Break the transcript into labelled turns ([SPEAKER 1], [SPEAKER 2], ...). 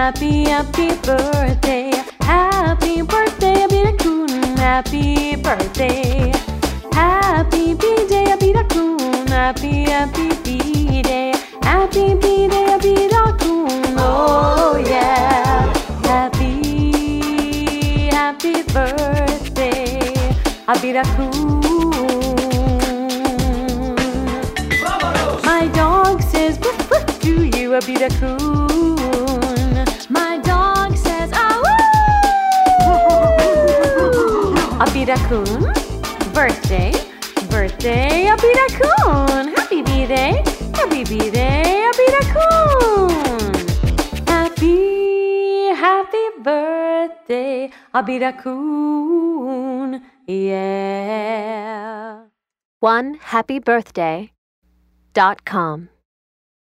[SPEAKER 1] happy, happy birthday. Happy birthday, Abida-kun. Happy birthday. Happy B-Day, Abida-kun. Happy, happy B-Day. Happy B-Day, Abida-kun. Oh yeah. Happy, happy birthday, Abida-kun. My dog says woof woof to you, Abida-kun. My dog says ah woo. Abida-kun, birthday, birthday, Abida-kun. Happy B-Day, happy B-Day, Abida-kun. Happy, happy birthday, Abida-kun. Yeah.
[SPEAKER 2] OneHappyBirthday.com